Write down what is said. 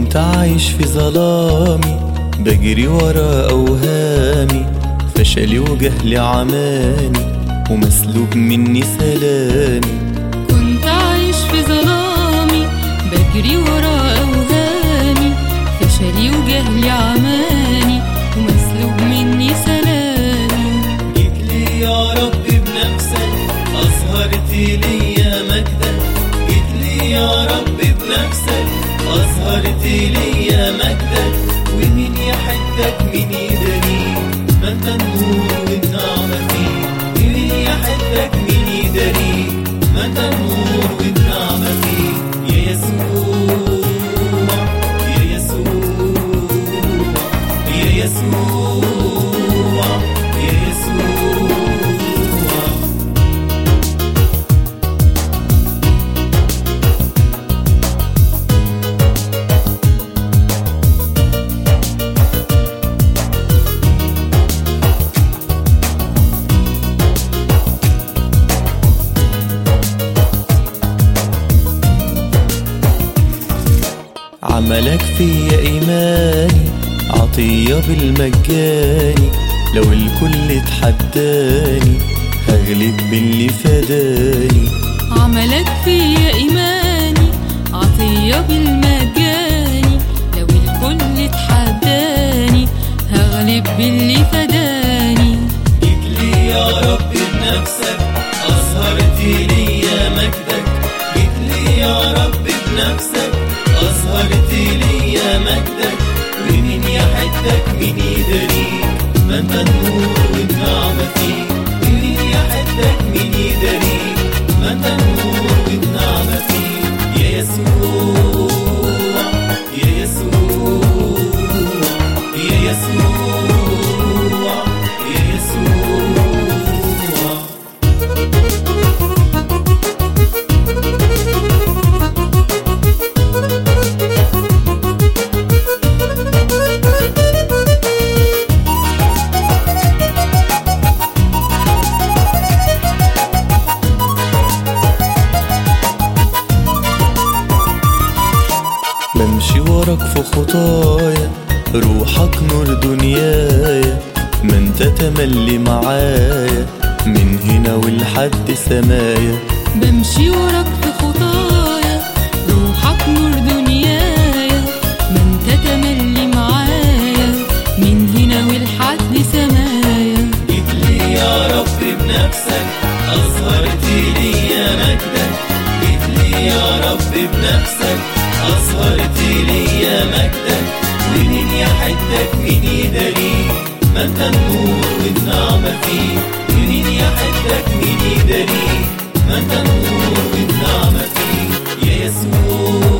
كنت عايش في ظلامي بجري ورا أوهامي، فشلي وجهلي عماني ومسلوب مني سلامي. كنت عايش في ظلامي بجري ورا أوهامي، فشلي وجهلي عماني ومسلوب مني سلامي. جيتلي يا رب بنفسك أظهرت ليا مجدك، جيتلي يا رب بنفسك أظهرت ليا مجدك. ومين يحدك مين يداريك، ما انت النور والنعمة فيك. ومين يحدك مين يداريك، ما انت النور والنعمة فيك. يا يسوع يا يسوع يا يسوع يا يسوع. عملك فيا إيماني عطية بالمجاني، لو الكل اتحداني هغلب باللي فداني. عملك فيا إيماني عطية بالمجاني، لو الكل اتحداني هغلب باللي فداني. جيتلي يا رب بنفسك أظهرت ليا مجدك، جيتلي يا رب بنفسك أظهرت ليا مجدك. ومين يحدك مين يداريك، ما انت النور والنعمة فيك. ومين يحدك مين يداريك، ما انت النور والنعمة فيك. يا يسوع يا يسوع يا يسوع يا يسوع. بمشي وراك في خطايا، روحك نور دنيايا. ما انت تملي معايا من هنا ولحد سمايا. بمشي وراك في خطايا، روحك نور دنيايا. ما انت تملي معايا من هنا ولحد سمايا. جيتلي يا رب بنفسك أظهرت ليا مجدك، جيتلي يا رب بنفسك أظهرت ليا مجدك. ومين يحدك مين يداريك، ما انت النور والنعمة فيك. ومين يحدك مين يداريك، ما انت النور والنعمة فيك. يا يسوع